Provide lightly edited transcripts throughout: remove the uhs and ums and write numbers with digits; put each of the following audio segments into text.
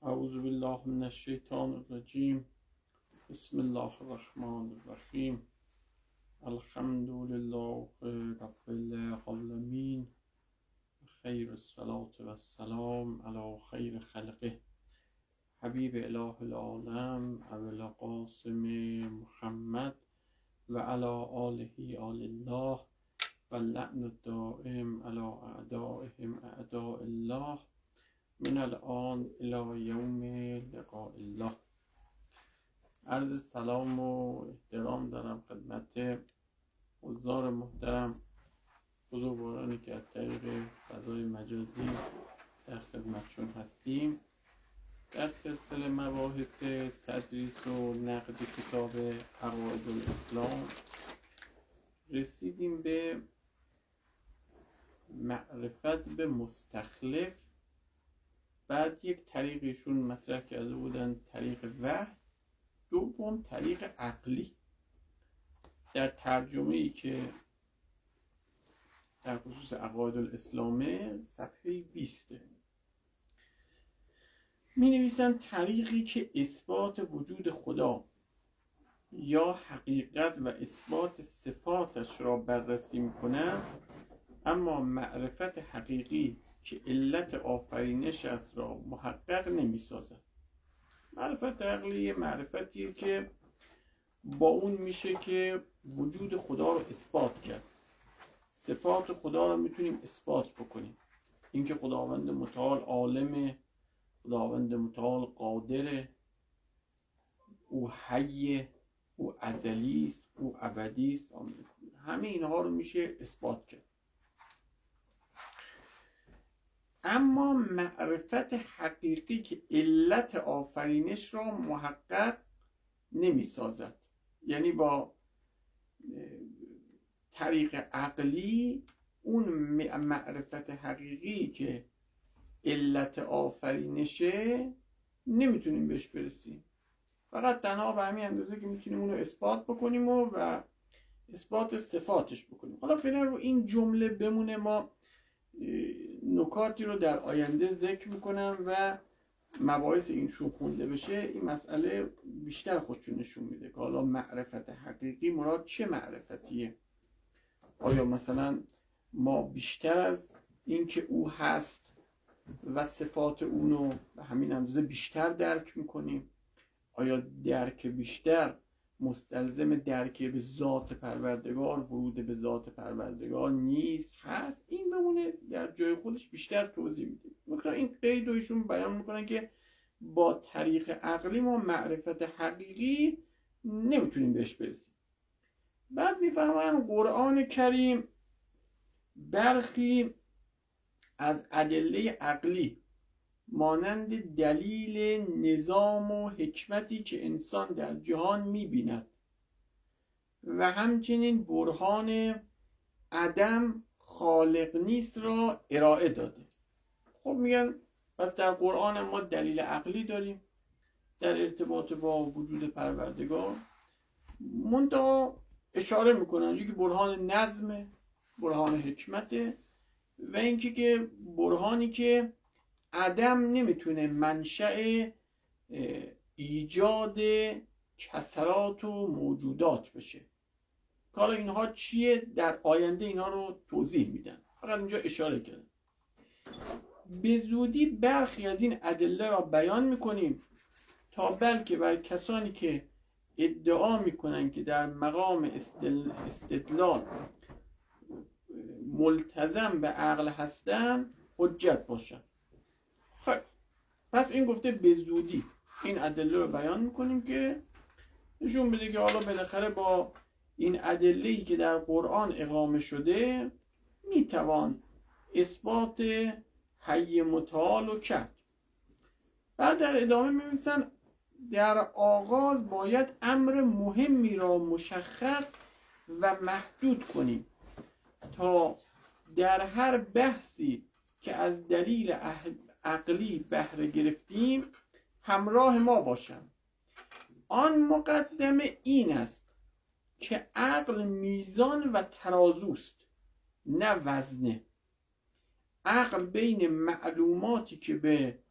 اعوذ بالله من الشیطان الرجیم. بسم الله الرحمن الرحیم. الحمد لله رب العالمین. خیر الصلاة و السلام علی خیر خلقه حبیب اله العالم ابو القاسم محمد و علی آله آل الله و اللعن الدائم علی اعدائهم اعداء الله من الان الی یوم لقاء الله. عرض سلام و احترام دارم خدمت حضار محترم، بزرگوارانی که از طریق فضای مجازی در خدمتشون هستیم. در سلسله مباحث تدریس و نقد کتاب عقاید الاسلام رسیدیم به معرفت به مستخلف. بعد یک طریقشون مطرح کرده بودن طریق وحی، دوم طریق عقلی. در ترجمه ای که در خصوص عقاید الاسلامه صفحه 20 می نویسن طریقی که اثبات وجود خدا یا حقیقت و اثبات صفاتش را بررسی می کنند، اما معرفت حقیقی که علت آفرینشش را محقق نمی سازد. معرفت عقلی معرفتیه که با اون میشه که وجود خدا رو اثبات کرد، صفات خدا رو میتونیم اثبات بکنیم، اینکه خداوند متعال عالمه، خداوند متعال قادره، او حیه، او ازلی است، او ابدی است. همه اینها رو میشه اثبات کرد. اما معرفت حقیقی که علت آفرینش را محقق نمی سازد، یعنی با طریق عقلی اون معرفت حقیقی که علت آفرینشه نمیتونیم بهش برسیم. فقط تنها به همین اندازه که میتونیم اون رو اثبات بکنیم و اثبات صفاتش بکنیم. حالا فعلا رو این جمله بمونه، ما نکاتی رو در آینده ذکر میکنم و مباحث اینشون خونده بشه این مسئله بیشتر خودشون نشون میده که حالا معرفت حقیقی مراد چه معرفتیه. آیا مثلا ما بیشتر از این که او هست و صفات اونو به همین اندازه بیشتر درک میکنیم؟ آیا درک بیشتر مستلزم درک به ذات پروردگار، ورود به ذات پروردگار نیست؟ هست. این بمونه در جای خودش، بیشتر توضیح میده. مثلا این قید رو ایشون بیان میکنن که با طریق عقلی ما معرفت حقیقی نمیتونیم بهش برسیم. بعد میفهمن قرآن کریم برخی از ادله عقلی مانند دلیل نظام و حکمتی که انسان در جهان می‌بیند و همچنین برهان عدم خالق نیست را ارائه داده. خب میگن پس در قرآن ما دلیل عقلی داریم در ارتباط با وجود پروردگار، منتها اشاره میکنن یکی برهان نظم، برهان حکمته، و اینکه که برهانی که عدم نمیتونه منشأ ایجاد کسرات و موجودات بشه. حالا اینها چیه؟ در آینده اینها رو توضیح میدن، فقط اینجا اشاره کردم. به زودی برخی از این ادله را بیان میکنیم تا بلکه بر کسانی که ادعا میکنن که در مقام استدلال ملتزم به عقل هستن حجت باشن. خب پس این گفته به زودی این ادله رو بیان میکنیم که نشون بده که حالا بالاخره با این ادله‌ای که در قرآن اقامه شده میتوان اثبات حی متعال رو کرد. بعد در ادامه می‌نویسن در آغاز باید امر مهمی را مشخص و محدود کنیم تا در هر بحثی که از دلیل عقلی بهره گرفتیم همراه ما باشند. آن مقدمه این است که عقل میزان و ترازوست، نه وزنه. عقل بین معلوماتی که به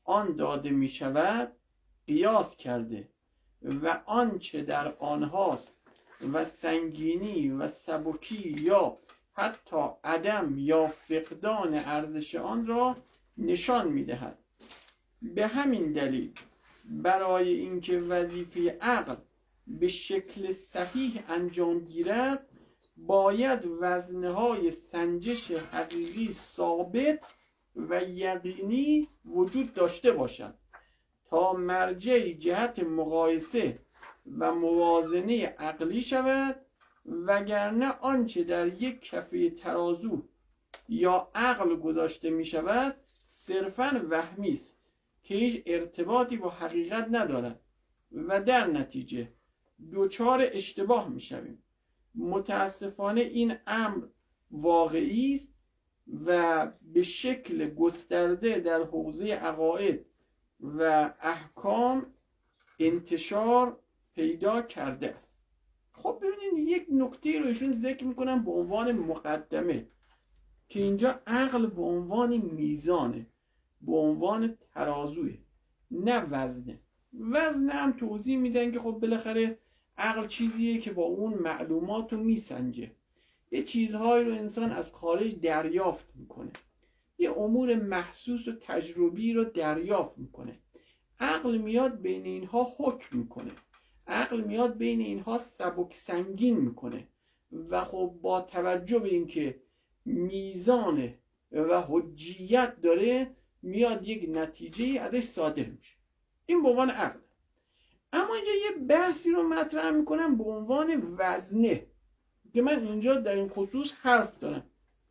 آن داده می شود قیاس کرده و آنچه در آنهاست و سنگینی و سبکی یا حتی عدم یا فقدان ارزش آن را نشان می دهد. به همین دلیل برای اینکه وظیفه عقل به شکل صحیح انجام گیرد باید وزنهای سنجش حقیقی ثابت و یقینی وجود داشته باشد تا مرجعی جهت مقایسه و موازنه عقلی شود، وگرنه آنچه در یک کفه ترازو یا عقل گذاشته می شود صرفاً وهمی است که هیچ ارتباطی با حقیقت ندارد و در نتیجه دچار اشتباه می شویم. متاسفانه این امر واقعی است و به شکل گسترده در حوزه عقاید و احکام انتشار پیدا کرده است. خب ببینید یک نکته رو ایشون ذکر میکنم به عنوان مقدمه که اینجا عقل به عنوان میزانه، به عنوان ترازوه، نه وزنه. وزن هم توضیح میدن که خب بالاخره عقل چیزیه که با اون معلومات رو میسنجه، یه چیزهایی رو انسان از خارج دریافت میکنه، یه امور محسوس و تجربی رو دریافت میکنه. عقل میاد بین اینها حکم میکنه، عقل میاد بین اینها سبک سنگین میکنه و خب با توجه به اینکه میزان و حجیت داره میاد یک نتیجه ازش صادر میشه. این به عنوان عقل. اما اینجا یه بحثی رو مطرح میکنم به عنوان وزنه که من اینجا در این خصوص حرف دارم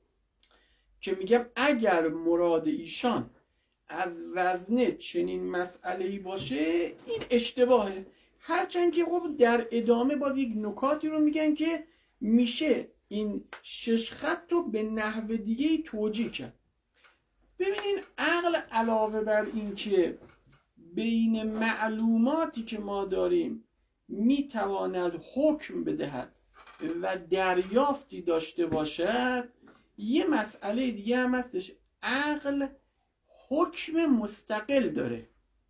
که میگم اگر مراد ایشان از وزنه چنین مسئله‌ای باشه این اشتباهه، هرچند که خب در ادامه باز یک نکاتی رو میگن که میشه این 6 خط رو به نحو دیگه‌ای توجیه کرد. ببینین عقل علاوه بر این که بین معلوماتی که ما داریم میتواند حکم بدهد و دریافتی داشته باشد، یه مسئله دیگه هم هستش. عقل حکم مستقل داره،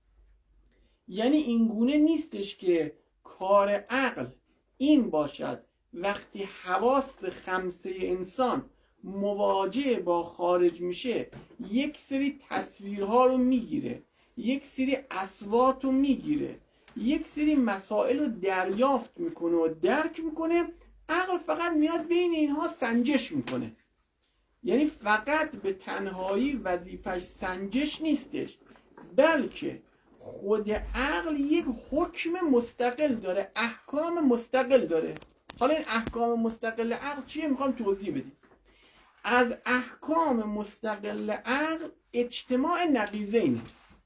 یعنی اینگونه نیستش که کار عقل این باشد وقتی حواس خمسه انسان مواجه با خارج میشه یک سری تصویرها رو میگیره، یک سری اصوات رو میگیره، یک سری مسائل رو دریافت میکنه و درک میکنه. عقل فقط میاد بین اینها سنجش میکنه، یعنی فقط به تنهایی وظیفش سنجش نیستش، بلکه خود عقل یک حکم مستقل داره، احکام مستقل داره. حالا این احکام مستقل عقل چیه؟ میخوام توضیح بدیم. از احکام مستقل عقل اجتماع نقیضینه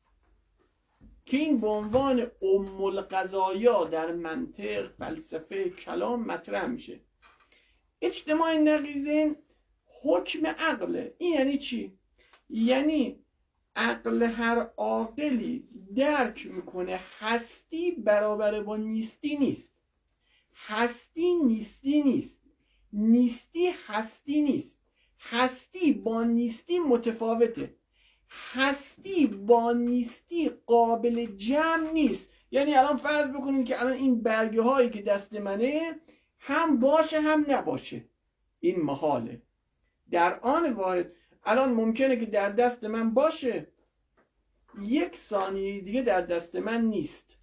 که این به عنوان ام القضایا در منطق، فلسفه، کلام مطرح میشه. اجتماع نقیضین حکم عقله. این یعنی چی؟ یعنی عقل هر عاقلی درک میکنه هستی برابر با نیستی نیست، هستی نیستی نیست، نیستی هستی نیست، هستی با نیستی متفاوته، هستی با نیستی قابل جمع نیست. یعنی الان فرض بکنید که الان این برگه هایی که دست منه هم باشه هم نباشه، این محاله. در آن واحد الان ممکنه که در دست من باشه، یک ثانیه دیگه در دست من نیست،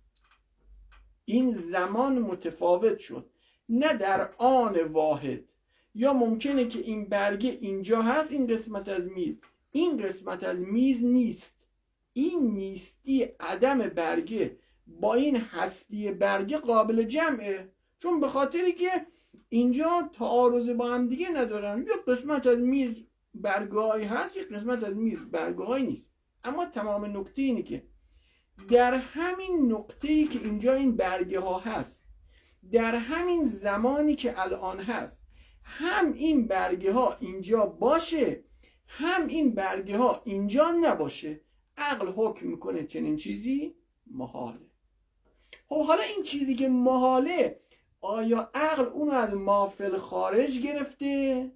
این زمان متفاوت شد، نه در آن واحد. یا ممکنه که این برگه اینجا هست، این قسمت از میز، این قسمت از میز نیست. این نیستی عدم برگه با این هستی برگه قابل جمعه، چون به خاطری که اینجا تعارض با هم دیگه ندارن، یک قسمت از میز برگه‌ای هست، یک قسمت از میز برگه‌ای نیست. اما تمام نکته اینه که در همین نقطه‌ای که اینجا این برگه ها هست، در همین زمانی که الان هست، هم این برگه ها اینجا باشه، هم این برگه ها اینجا نباشه. عقل حکم میکنه چنین چیزی محاله. خب حالا این چیزی که محاله، آیا عقل اونو از ما فی الخارج گرفته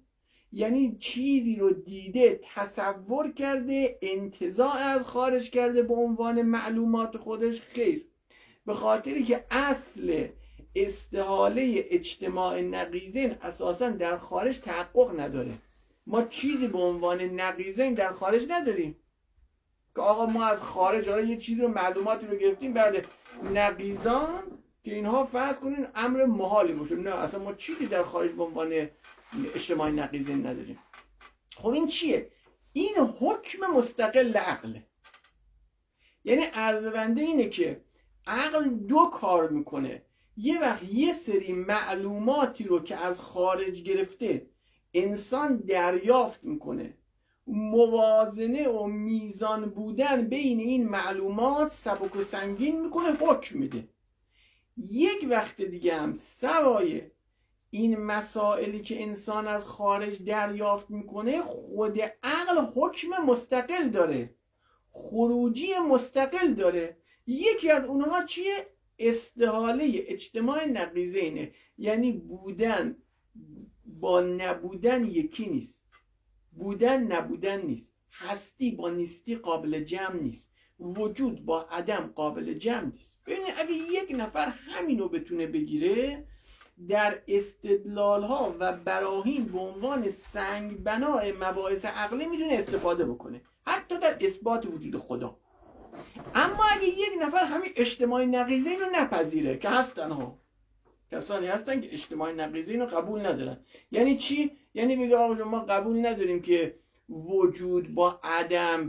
یعنی چیزی رو دیده، تصور کرده، انتزاع از خارج کرده به عنوان معلومات خودش. خیر، به خاطری که اصل استحاله اجتماع نقیضین اساسا در خارج تحقق نداره. ما چیزی به عنوان نقیضین در خارج نداریم که آقا ما از خارج حالا یه چیزی رو، معلوماتی رو گرفتیم، بعد نقیضان که اینها فرض کنین امر محالی باشه. نه، اصلا ما چیزی در خارج به عنوان اجتماع نقیضین نداریم. خب این چیه؟ این حکم مستقل عقله. یعنی عرض اینه که عقل دو کار میکنه. یه وقت یه سری معلوماتی رو که از خارج گرفته انسان دریافت میکنه، موازنه و میزان بودن بین این معلومات سبک و سنگین میکنه، حکم میده. یک وقت دیگه هم سوای این مسائلی که انسان از خارج دریافت میکنه، خود عقل حکم مستقل داره، خروجی مستقل داره. یکی از اونها چیه؟ استحاله اجتماع نقیضینه. یعنی بودن با نبودن یکی نیست، بودن نبودن نیست، هستی با نیستی قابل جمع نیست، وجود با عدم قابل جمع نیست. ببینید اگه یک نفر همینو بتونه بگیره، در استدلال ها و براهین به عنوان سنگ بنای مباحث عقلی میتونه استفاده بکنه، حتی در اثبات وجود خدا. اما اگه یک نفر همین اجتماع نقیضین رو نپذیره، که هستن ها، کسانی هستن که اجتماع نقیضین رو قبول ندارن. یعنی چی؟ یعنی میگه آقا ما قبول نداریم که وجود با عدم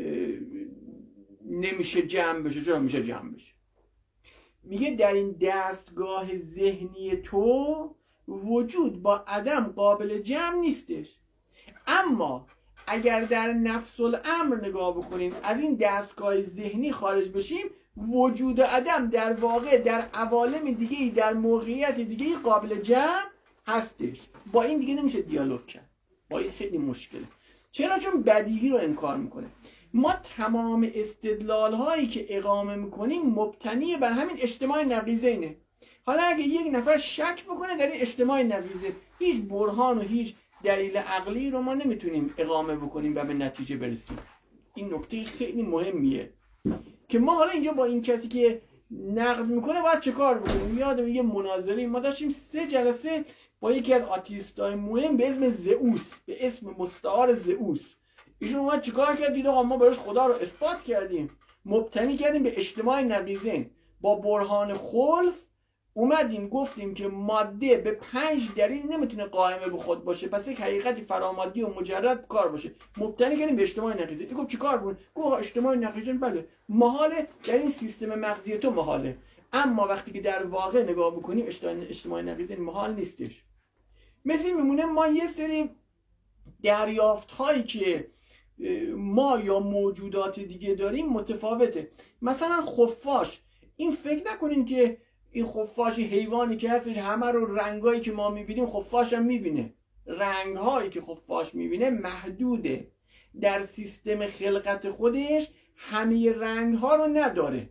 نمیشه جمع بشه. چرا میشه جمع بشه؟ میگه در این دستگاه ذهنی تو وجود با عدم قابل جمع نیستش. اما اگر در نفس الامر نگاه بکنیم، از این دستگاه ذهنی خارج بشیم، وجود عدم در واقع در عوالم دیگه‌ای، در موقعیت دیگه‌ای قابل جمع هستش. با این دیگه نمیشه دیالوگ کرد، با این خیلی مشکله. چرا؟ چون بدیهی رو انکار میکنه. ما تمام استدلال هایی که اقامه میکنیم مبتنی بر همین اجتماع نقیضینه. حالا اگه یک نفر شک بکنه در این اجتماع نقیضین، هیچ برهان و هیچ دلیل عقلی رو ما نمیتونیم اقامه بکنیم و به نتیجه برسیم. این نکته خیلی مهمیه که ما حالا اینجا با این کسی که نقد میکنه باید چه کار بکنیم. یادم یه مناظره ما داشتیم 3 جلسه با یکی از آتیستای مهم به اسم زئوس، به اسم مستعار زئوس. ایشون اومد چیکار کرد؟ دید آقا ما براش خدا رو اثبات کردیم، مبتنی کردیم به اجتماع نقیضین، با برهان خلف اومدیم گفتیم که ماده به 5 دلیل نمیتونه قائمه به خود باشه، پس یک حقیقتی فرامادی و مجرد کار باشه، مبتنی کردیم به اجتماع نقیضین. گفت چیکار کنیم؟ گفت اجتماع نقیضین بله محاله، در این سیستم مغزی تو محاله، اما وقتی که در واقع نگاه بکنیم اجتماع نقیضین محال نیستش. مثل میمونه ما یه سری دریافت هایی که ما یا موجودات دیگه داریم متفاوته. مثلا خفاش، این فکر نکنین که این خفاش حیوانی که هستش همه رو رنگایی که ما میبینیم خفاش هم میبینه. رنگهایی که خفاش میبینه محدوده، در سیستم خلقت خودش همه رنگها رو نداره.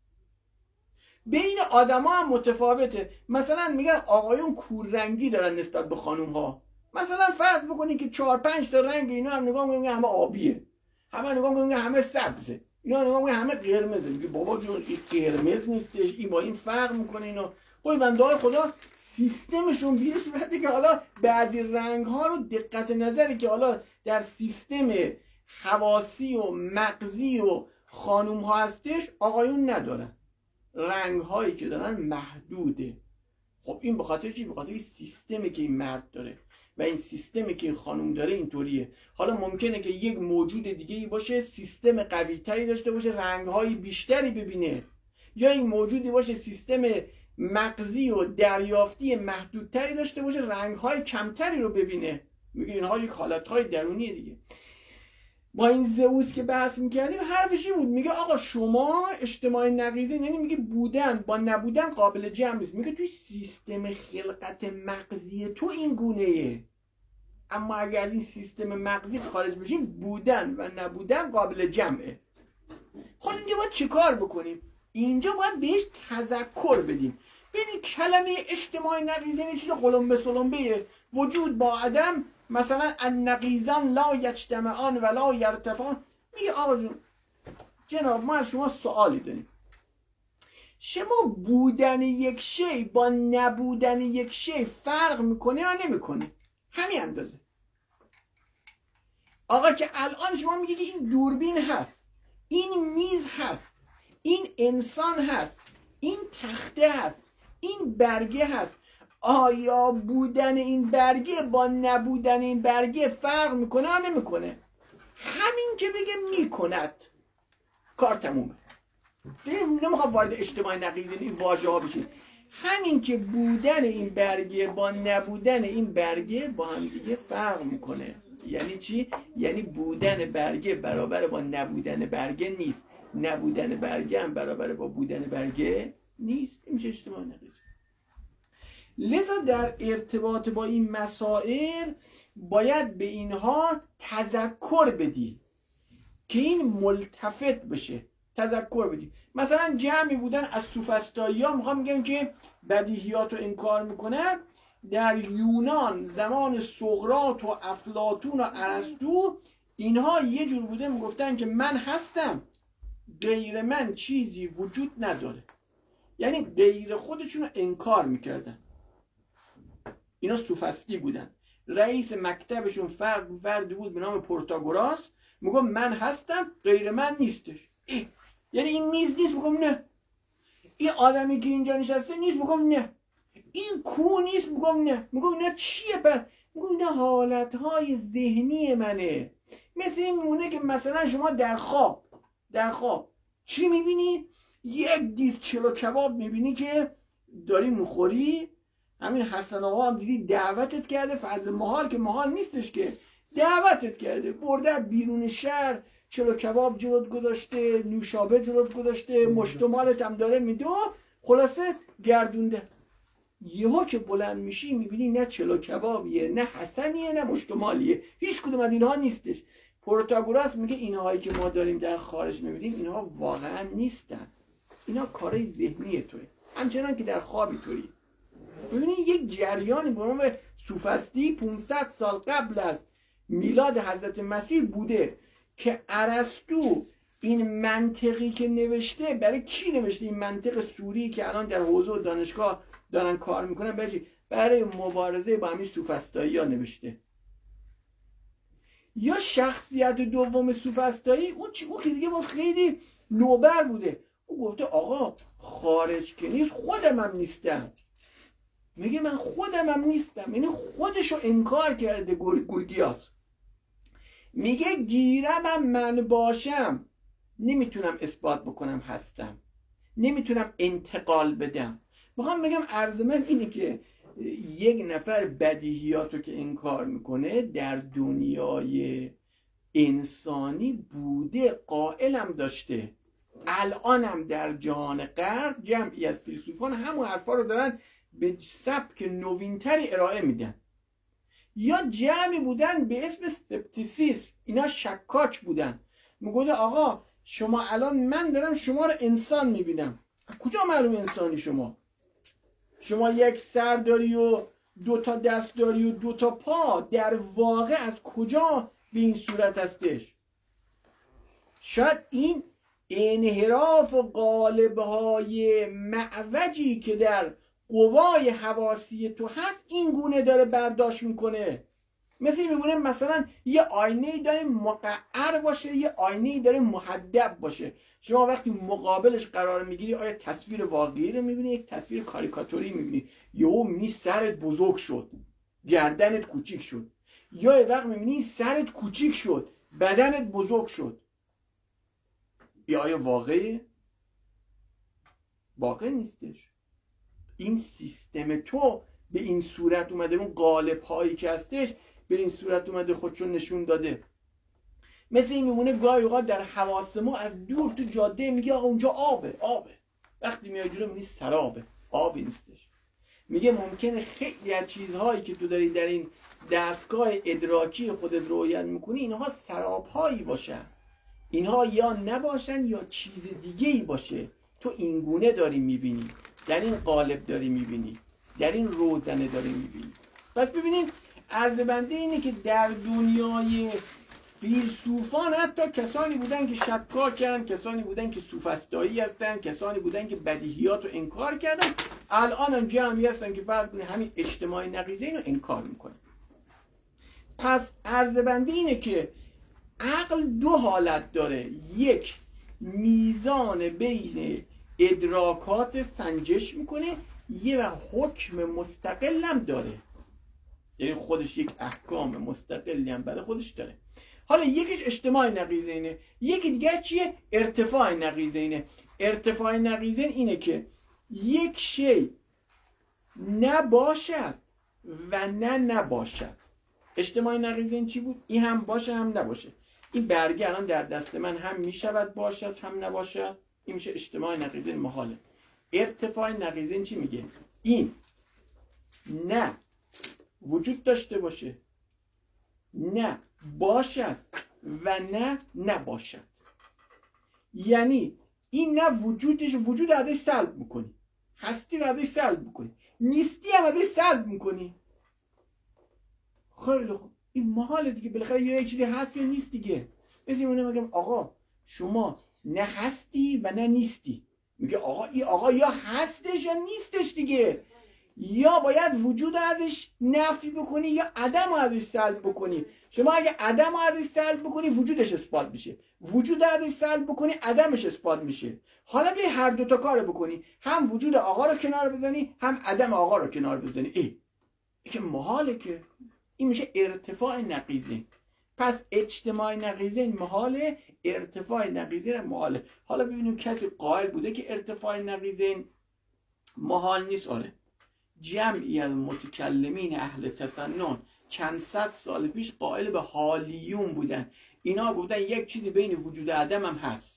بین آدم ها هم متفاوته. مثلا میگن آقایون کوررنگی دارن نسبت به خانوم ها. مثلا فرض بکنید که 4-5 تا رنگ اینا هم نگاه میکنن همه آبیه، همه نگاه میکنن همه سبزه، اینا نگاه میکنن همه قرمزه. میگه بابا جون این قرمز نیستش، این با این فرق میکنه. اینا خب بنده‌های خدا سیستمشون بیره صورتی که حالا بعضی رنگ ها رو دقت نظری که حالا در سیستم حواسی و مغزی و خانوم ها هستش آقایون ندارن. رنگ هایی که دارن محدوده. خب این به خاطر چی؟ به خاطر سیستمی که این مرد داره و این سیستمی که این خانوم داره اینطوریه. حالا ممکنه که یک موجود دیگه ای باشه سیستم قوی تری داشته باشه، رنگ های بیشتری ببینه، یا این موجودی باشه سیستم مغزی و دریافتی محدودتری داشته باشه، رنگ های کمتری رو ببینه. میگه اینها یک حالت های درونیه دیگه. با این زئوس که بحث میکردیم حرفشی بود، میگه آقا شما اجتماع نقیضین، یعنی میگه بودن با نبودن قابل جمع نیست. میگه توی سیستم خلقت مغزی تو این گونه‌ایه، اما اگر از این سیستم مغزی خارج بشیم بودن و نبودن قابل جمعه. خب اینجا باید چه کار بکنیم؟ اینجا باید بهش تذکر بدیم. ببین کلمه اجتماع نقیضین چیز قلمبه سلمبه، وجود با عدم مثلا النقیزان لا یجتمعان ولا یرتفعان. میگه آقا جون جناب ما از شما سوالی داریم، شما بودن یک شی با نبودن یک شی فرق میکنه یا نمیکنه؟ همین اندازه. آقا که الان شما میگه که این دوربین هست، این میز هست، این انسان هست، این تخته هست، این برگه هست، آیا بودن این برگه با نبودن این برگه فرق میکنه یا نمیکنه؟ همین که بگه میکند کار تمومه. نمیخوام وارد اجتماع نقیض این واژه ها بشیم. همین که بودن این برگه با نبودن این برگه با هم دیگه فرق میکنه. یعنی چی؟ یعنی بودن برگه برابر با نبودن برگه نیست، نبودن برگه هم برابر با بودن برگه نیست. این میشه اجتماع نقیض. لذا در ارتباط با این مسائل باید به اینها تذکر بدی که این ملتفت بشه. تذکر بدی. مثلا جمعی بودن از سوفسطایی ها میخوام میگن که بدیهیات رو انکار میکنن. در یونان زمان سقراط و افلاطون و ارسطو اینها یه جور بوده میگفتن که من هستم، غیر من چیزی وجود نداره. یعنی غیر خودشون رو انکار میکردن. اینا سوفسطی بودن. رئیس مکتبشون فردی بود به نام پروتاگوراس، میگم من هستم غیر من نیستش. یعنی این میز نیست، میگم نه. این آدمی که اینجا نشسته نیست، میگم نه. این کو نیست، میگم نه. میگم نه چیه پس؟ میگم نه حالتهای ذهنی منه. مثل این میمونه که مثلا شما در خواب چی میبینی؟ یک دیس چلو کباب میبینی که داری میخوری. همین حسن آقا هم دیدی دعوتت کرده، فرض محال که محال نیستش که دعوتت کرده، برده بیرون شهر، چلو کباب جلوت گذاشته، نوشابه جلوت گذاشته، مشتمالت هم داره میده، خلاصه گردونده. یهو که بلند میشی میبینی نه چلو کبابیه، نه حسنیه، نه مشتمالیه، هیچ کدوم از اینها نیستش. پروتاگوراس میگه اینهایی که ما داریم در خارج میبینیم اینها واقعا نیستن، اینا کارای ذهنی توه، همچنان که در خوابی تویی. ببینید یک جریانی به نام سوفسطی 500 سال قبل از میلاد حضرت مسیح بوده که ارسطو این منطقی که نوشته برای کی نوشته؟ این منطق سوری که الان در حوزه و دانشگاه دارن کار میکنن برای مبارزه با همین سوفسطایی ها نوشته. یا شخصیت دوم سوفسطایی اون که دیگه باز خیلی نوبر بوده، او گفته آقا خارج که نیست خودم هم نیستم. میگه من خودم هم نیستم، یعنی خودشو انکار کرده. گورگیاس میگه گیرم من باشم نمیتونم اثبات بکنم هستم، نمیتونم انتقال بدم. میخوام بگم عرض من اینه که یک نفر بدیهیاتو که انکار میکنه در دنیای انسانی بوده، قائلم داشته. الانم در جهان غرب جمعی از فیلسوفان همون حرفا رو دارن به سبک نوینتری ارائه میدن. یا جمعی بودن به اسم سپتیسیسم، اینا شکاک بودن، میگوده آقا شما الان من دارم شما رو انسان میبینم، کجا معلوم انسانی شما یک سر داری و 2 تا دست داری و 2 تا پا، در واقع از کجا به این صورت هستش؟ شاید این انحراف و قالب‌های معوجی که در قوای حواسی تو هست این گونه داره برداشت میکنه. مثل میمونه مثلا یه آینه‌ای داره مقعر باشه، یه آینه‌ای داره محدب باشه. شما وقتی مقابلش قرار میگیری آیا تصویر واقعی رو میبینی، یک تصویر کاریکاتوری میبینی؟ یهو میبینی سرت بزرگ شد، گردنت کوچیک شد. یا یه وقت میبینی سرت کوچیک شد، بدنت بزرگ شد. یا آیا واقعی؟ واقع نیستش. این سیستم تو به این صورت اومده، اون قالب هایی که هستش به این صورت اومده، خودشون نشون داده. مثل این میمونه گاهی اوقات در حواس ما از دور تو جاده میگه آقا اونجا آبه، وقتی میای جلو میبینی سرابه، آبی نیستش. میگه ممکنه خیلی از چیزهایی که تو داری در این دستگاه ادراکی خودت رؤیت میکنی اینها سرابهایی باشن، اینها یا نباشن یا چیز دیگه ای باشه. تو این گونه داری میبینی، در این قالب داری میبینی، در این روزنه داری میبینی. پس ببینیم عرض اینه که در دنیای فیلسوفان حتی کسانی بودن که شکاکن، کسانی بودن که سوفسطایی هستن، کسانی بودن که بدیهیات رو انکار کردن، الان هم جمعی هستن که فرض کنید همین اجتماع نقیضه اینو انکار میکنن. پس عرض اینه که عقل دو حالت داره، یک میزان بین ادراکات سنجش میکنه، یه و حکم مستقل هم داره، یعنی خودش یک احکام مستقلی هم برای خودش داره. حالا یکیش اجتماع نقیضینه، یکی دیگه چیه؟ ارتفاع نقیضینه. ارتفاع نقیضین اینه که یک شی نباشد و نباشد. اجتماع نقیضین چی بود؟ این هم باشه هم نباشه. این برگه الان در دست من هم میشود باشد هم نباشد، این میشه اجتماع نقیضین محاله. ارتفاع نقیضین چی میگه؟ این نه وجود داشته باشه، نه باشد و نه نباشد. یعنی این نه وجودش، وجود ازش سلب میکنی، هستی رو ازش سلب میکنی، نیستی هم ازش سلب میکنی. خیلی خوب، این محاله دیگه، بالاخره یه چیزی هست یا نیست دیگه. مثل اونه میگم آقا شما نه هستی و نه نیستی، میگه آقا این آقا یا هستش یا نیستش دیگه، یا باید وجود ازش نفی بکنی یا عدم ازش سلب بکنی. شما اگه عدم ازش سلب بکنی وجودش اثبات میشه، وجود ازش سلب بکنی عدمش اثبات میشه. حالا بیا هر دوتا کار بکنی، هم وجود آقا رو کنار بزنی هم عدم آقا رو کنار بزنی. این که محاله، که این میشه ارتفاع نقیضین. پس اجتماع نقیضین محاله، ارتفاع نقیضین محاله. حالا ببینیم کسی قائل بوده که ارتفاع نقیضین محال نیست؟ آره، جمعی از متکلمین اهل تسنن چند صد سال پیش قائل به حالیون بودن. اینا گفتن یک چیزی بین وجود عدم هم هست،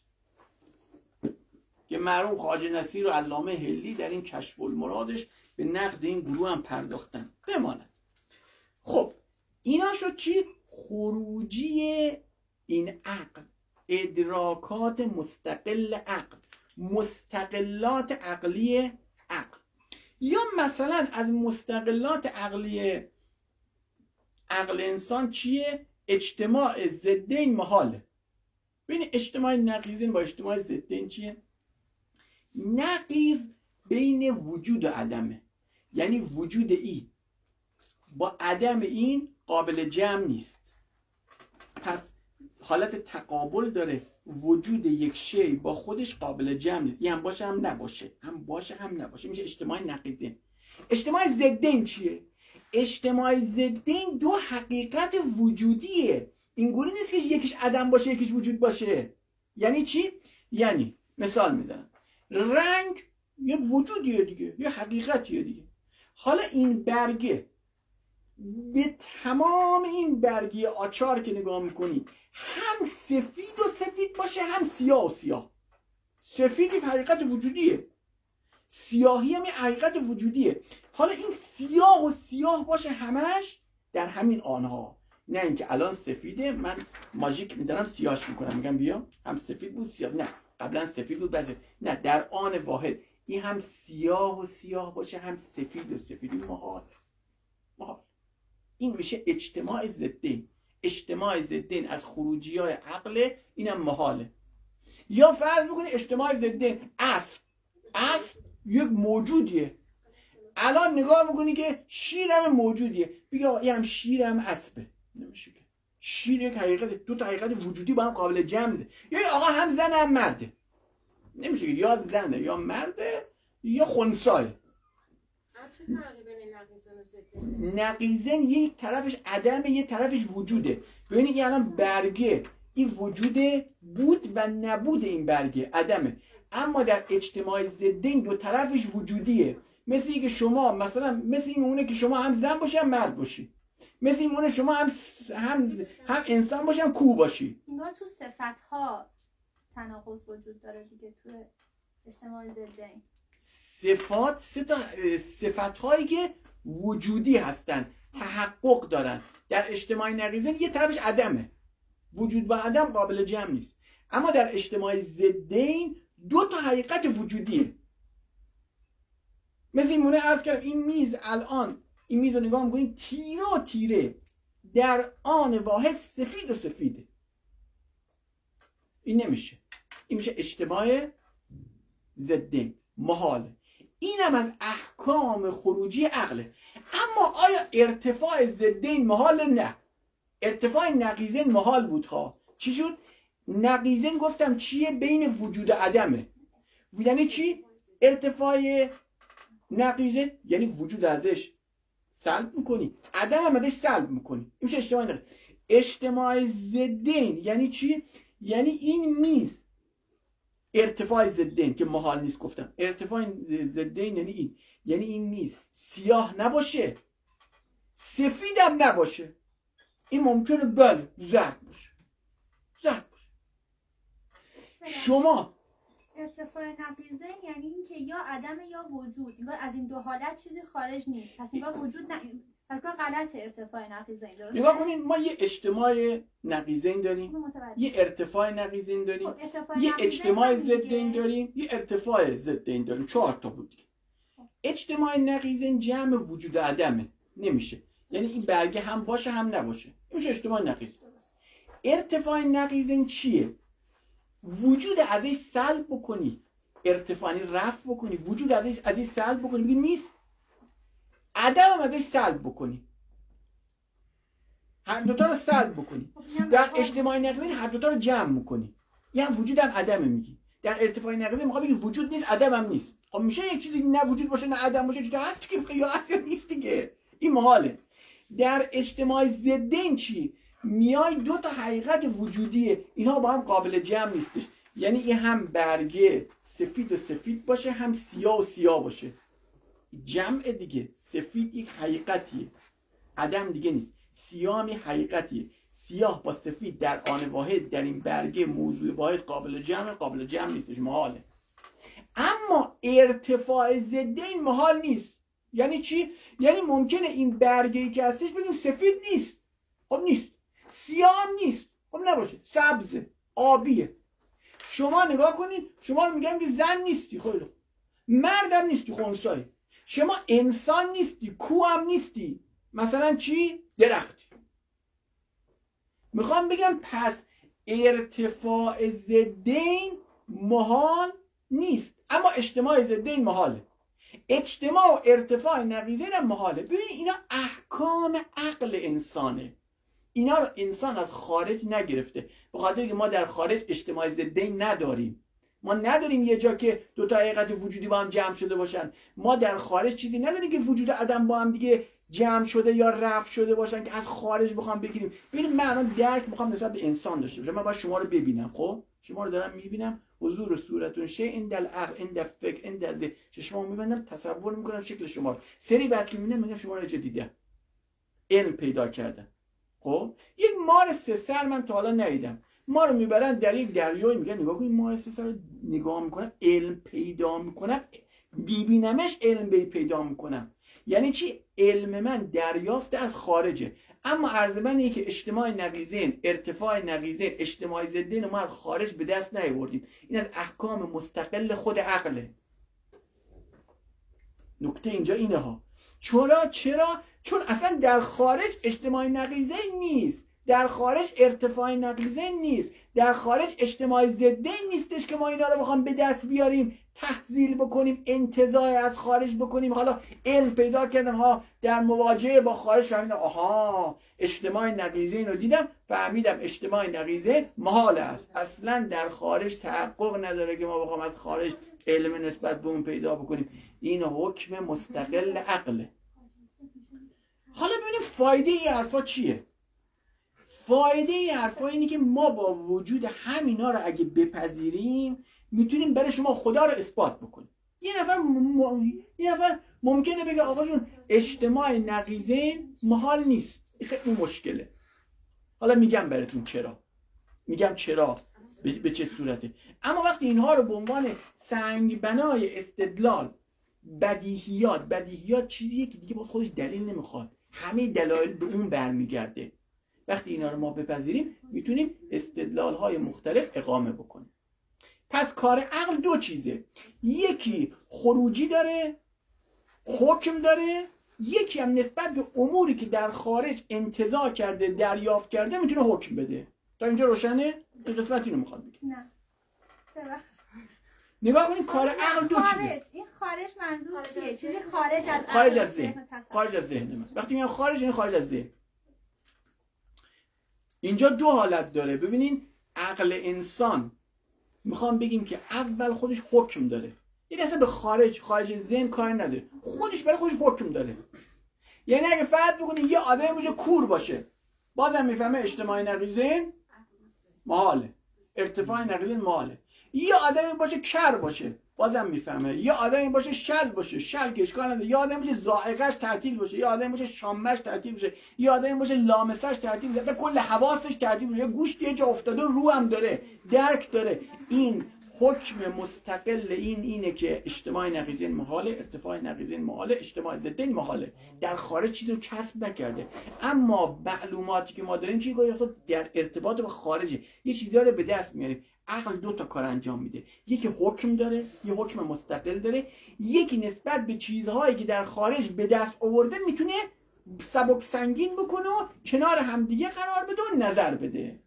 که مرحوم خواجه نصیر و علامه هلی در این کشف المرادش به نقد این گروه هم پرداختن. بماند. خب اینا شد چی؟ خروجی این عقل، ادراکات مستقل عقل، مستقلات عقلی عقل. یا مثلا از مستقلات عقلی عقل انسان چیه؟ اجتماع ضدین محاله. ببین اجتماع نقیضین با اجتماع ضدین چیه؟ نقیض بین وجود و عدمه، یعنی وجود این با عدم این قابل جمع نیست. پس حالت تقابل داره، وجود یک شی با خودش قابل جمع نیست، این هم باشه هم نباشه، هم باشه هم نباشه، میشه اجتماع نقیضین. اجتماع ضدین چیه؟ اجتماع ضدین دو حقیقت وجودیه، اینگونه نیست که یکیش عدم باشه یکیش وجود باشه. یعنی چی؟ یعنی مثال میزنم، رنگ یک وجودیه دیگه، یک حقیقتیه دیگه. حالا این برگه، به تمام این برگی آچار که نگاه میکنی هم سفید و سفید باشه هم سیاه و سیاه. سفید یک حقیقت وجودیه، سیاهی هم یک حقیقت وجودیه. حالا این سیاه و سیاه باشه همش در همین آنها، نه اینکه الان سفیده من ماژیک میدارم سیاهش میکنم میگم بیا هم سفید بود سیاه، نه قبلا سفید بود بعد، نه در آن واحد این هم سیاه و سیاه باشه هم سفید و سفید. این محال. این میشه اجتماع ضدین. اجتماع ضدین از خروجی های عقل، اینم محاله. یا فرض بکنی اجتماع ضدین اسب یک موجودیه، الان نگاه میکنی که شیر هم موجودیه، بگه این هم شیر هم اسبه. نمیشه که شیر یک حقیقت، دو تا حقیقت وجودی با هم قابل جمعه. یا آقا هم زن هم مرده، نمیشه که یا زنه یا مرده یا خنثی. نقیضین یک طرفش عدمه یک طرفش وجوده. ببینید این الان برگه، این وجود بود و نبود این برگه عدمه، اما در اجتماع ضدین دو طرفش وجودیه. مثل اینکه شما مثلا، مثل این مونه که شما هم زن باشی هم مرد باشی، مثل این مونه شما هم انسان باشی هم کوه باشی. اینا تو صفت‌ها تناقض وجود داره دیگه تو اجتماع ضدین. صفات صفت هایی که وجودی هستن، تحقق دارن. در اجتماع نقیضین یه طرفش عدمه، وجود با عدم قابل جمع نیست. اما در اجتماع ضدین دو تا حقیقت وجودیه. مثل این مونه عرض کردم این میز الان این میز رو نگاه میکنید تیره و تیره در آن واحد سفید و سفیده. این نمیشه، این میشه اجتماع ضدین، محاله. اینم از احکام خروجی عقله. اما آیا ارتفاع ضدین محال؟ نه، ارتفاع نقیضین محال بود ها. چی شد؟ نقیضین گفتم چیه؟ بین وجود و عدمه. یعنی چی؟ ارتفاع نقیضین یعنی وجود ازش سلب میکنی، عدم هم ازش سلب میکنی، این میشه اجتماع نقیض. اجتماع ضدین یعنی چی؟ یعنی این میز ارتفاع ضدین که محال نیست، گفتم ارتفاع ضدین یعنی این، یعنی این میز سیاه نباشه سفید هم نباشه، این ممکنه بله زرد باشه، زرد باشه. شما ارتفاع نقیضه یعنی اینکه یا عدم یا وجود، انگار از این دو حالت چیزی خارج نیست، پس انگار وجود پس غلطه ارتفاع نقیضه. درسته؟ نگاه کنین ما یه اجتماع نقیضین داریم، یه ارتفاع نقیضین داریم، یه اجتماع ضدین داریم، یه ارتفاع ضدین داریم. 4 تا بود دیگه. اجتماع نقیضین جمع وجود و عدمه، نمیشه. یعنی این برگه هم باشه هم نباشه، میشه اجتماع نقیض. ارتفاع نقیضین چیه؟ وجود ازش سلب بکنی، ارتفاعی رفع بکنی، وجود ازش سلب بکنی بگی نیست، عدم هم ازش سلب بکنی، هر دوتا رو سلب بکنی. در اجتماع نقیضین هر دوتا رو جمع میکنی، یعنی وجود هم عدم میگی. در ارتفاع نقیضین میخوای بگی وجود نیست عدم هم نیست. خب میشه یک چیزی نه وجود باشه نه عدم باشه، چیزی هست که یا هست یا نیست دیگه، این محاله. در اجتماع ضدین چی؟ میای دو تا حقیقت وجودیه، اینها با هم قابل جمع نیستش. یعنی این هم برگه سفید و سفید باشه، هم سیاه و سیاه باشه، جمع دیگه. سفید یک حقیقتیه، عدم دیگه نیست. سیاه هم یک حقیقتیه، سیاه با سفید در آن واحد در این برگه موضوع واحد قابل جمع نیستش، محاله. اما ارتفاع ضدین محال نیست. یعنی چی؟ یعنی ممکنه این برگه‌ای که هستش بگیم سفید نیست، خب نیست، سیاه هم نیست، خب نباشه، سبزه، آبیه. شما نگاه کنید، شما میگم که زن نیستی، خیلی خوب، مردم نیستی، خنثایی. شما انسان نیستی، کوه هم نیستی، مثلا چی؟ درختی. میخوام بگم پس ارتفاع ضدین محال نیست، اما اجتماع ضدین محاله. اجتماع و ارتفاع نقیضین هم محاله. ببینید اینا احکام عقل انسانه، اینا رو انسان از خارج نگرفته. به خاطر که ما در خارج اجتماع ضدین نداریم، ما نداریم یه جا که دو تا حقیقت وجودی با هم جمع شده باشن. ما در خارج چیزی نداریم که وجود آدم با هم دیگه جمع شده یا رفع شده باشن که از خارج بخوام بگیریم. ببینید من الان درک میخوام نسبت به انسان داشته باشم، من باید شما رو ببینم. خب شما رو دارم میبینم، حضور صورتون شی این دل عقل این دل فکر این دل چشمامو میبندم، تصور میکنم شکل شما رو. سری بعد که میبینم میگم شما رو چه دیدم، علم پیدا کردم. خب یک مار 3 سر من تا حالا ندیدم، ما رو میبرن در یک دریای میگن نگاه کن این مار 3 سر رو نگاه میکنم، علم پیدا میکنم، ببینمش علم پیدا میکنم. یعنی چی؟ علم من دریافت از خارجه. اما عرض من اینه که اجتماع نقیضین، ارتفاع نقیضین، اجتماع ضدین ما از خارج به دست نیاوردیم، این از احکام مستقل خود عقله. نکته اینجا اینه ها. چرا؟ چون اصلا در خارج اجتماع نقیضین نیست، در خارج ارتفاع نقیضین نیست، در خارج اجتماع ضدین نیستش که ما اینا رو بخوام به دست بیاریم، تحصیل بکنیم، انتزاع از خارج بکنیم. حالا علم پیدا کردم ها، در مواجهه با خارج فهمیدم آها اجتماع نقیضین رو دیدم، فهمیدم اجتماع نقیضین محال است. اصلا در خارج تحقق نداره که ما بخوام از خارج علم نسبت به اون پیدا بکنیم، این حکم مستقل عقله. حالا ببینیم فایده این حرفا چیه. فایده این حرفا اینه که ما با وجود همینا رو اگه بپذیریم میتونیم برای شما خدا رو اثبات بکنیم. یه نفر ممکنه بگه آقا جون اجتماع نقیضین محال نیست، خیلی مشکله. حالا میگم براتون چرا، به چه صورته. اما وقتی اینها رو به عنوان سنگ بنای استدلال، بدیهیات چیزیه که دیگه با خودش دلیل نمیخواد، همه دلایل به اون برمیگرده. وقتی اینا رو ما بپذیریم میتونیم استدلال‌های مختلف اقامه بکنیم. پس کار عقل 2 چیزه، یکی خروجی داره، حکم داره، یکی هم نسبت به اموری که در خارج انتزاع کرده دریافت کرده میتونه حکم بده. تا اینجا روشنه؟ این قسمت اینو میخواد بگه. نه نگاه کنید کار عقل دو چیزه. این خارج منظور چیه؟ چیزی خارج از خارج از ذهن. خارج از ذهن من. وقتی میگم خارج یعنی خارج از ذهن. اینجا دو حالت داره. ببینین عقل انسان میخوام بگیم که اول خودش حکم داره. یعنی اصلا به خارج ذهن کار نداره. خودش برای خودش حکم داره. یعنی اگه فرض بکنید یه آدم باشه کور باشه، بازم میفهمه اجتماع نقیضین محاله، ارتفاع نقیضین محاله. یه آدمی باشه کر باشه، بازم میفهمه. یه آدمی باشه شل باشه، شل که اشکال نداره. یه آدمی باشه ذائقه‌اش تعطیل باشه، یه آدمی باشه شامش تعطیل باشه، یه آدمی باشه لامسش تعطیل باشه، کل حواسش تعطیل باشه، گوشت یه جا افتاده، رو هم داره، درک داره. این حکم مستقل اینه که اجتماع نقیضین محاله، ارتفاع نقیضین محاله، اجتماع ضدین محاله. در خارج چیزی رو کسب نکرده. اما معلوماتی که ما داریم چی در ارتباط با خارجه. یه چیزا رو به دست میاریم. عقل دو تا کار انجام میده. یکی حکم داره، یه حکم مستقل داره. یکی نسبت به چیزهایی که در خارج به دست آورده میتونه سبک سنگین بکنه و کنار همدیگه قرار بده و نظر بده.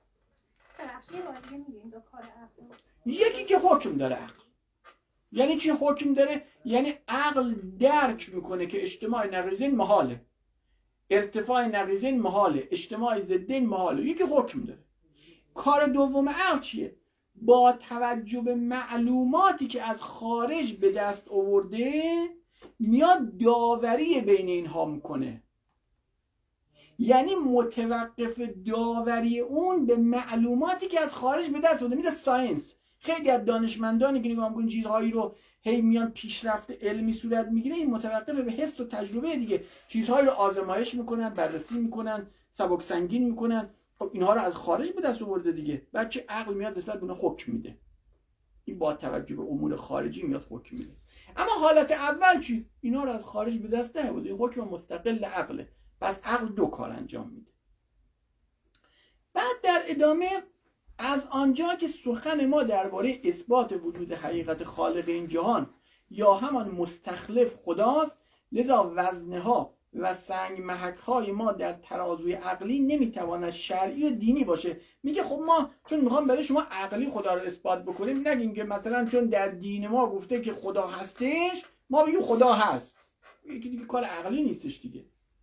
یکی که حکم داره عقل. یعنی چی حکم داره؟ یعنی عقل درک میکنه که اجتماع نقیضین محاله، ارتفاع نقیضین محاله، اجتماع ضدین محاله. یکی حکم داره. کار دوم عقل چیه؟ با توجه به معلوماتی که از خارج به دست آورده میاد داوری بین اینها میکنه. یعنی متوقف داوری اون به معلوماتی که از خارج به دست آورده. مثل ساینس، خیلی از دانشمندانی که نگاه میکنن چیزهایی رو هی میان پیشرفت علمی صورت میگیره، این متوقف به حس و تجربه دیگه. چیزهایی رو آزمایش میکنن، بررسی میکنن، سبک سنگین میکنن. خب اینها رو از خارج به دست آورده دیگه. بچه عقل میاد نسبت به اونها حکم میده. این با توجه به امور خارجی میاد حکم میده. اما حالت اول چی؟ اینا رو از خارج به دست نیاورده. این حکم مستقل عقله. پس عقل دو کار انجام میده. بعد در ادامه از آنجا که سخن ما درباره اثبات وجود حقیقت خالق این جهان یا همان مستخلف خداست، لذا وزنها و سنگ محک های ما در ترازوی عقلی نمیتواند شرعی و دینی باشه. میگه خب ما چون میخوام برای شما عقلی خدا رو اثبات بکنیم، نگیم که مثلا چون در دین ما گفته که خدا هستش ما بگیم خدا هست. یکی دیگه کار عقلی نیستش دیگه.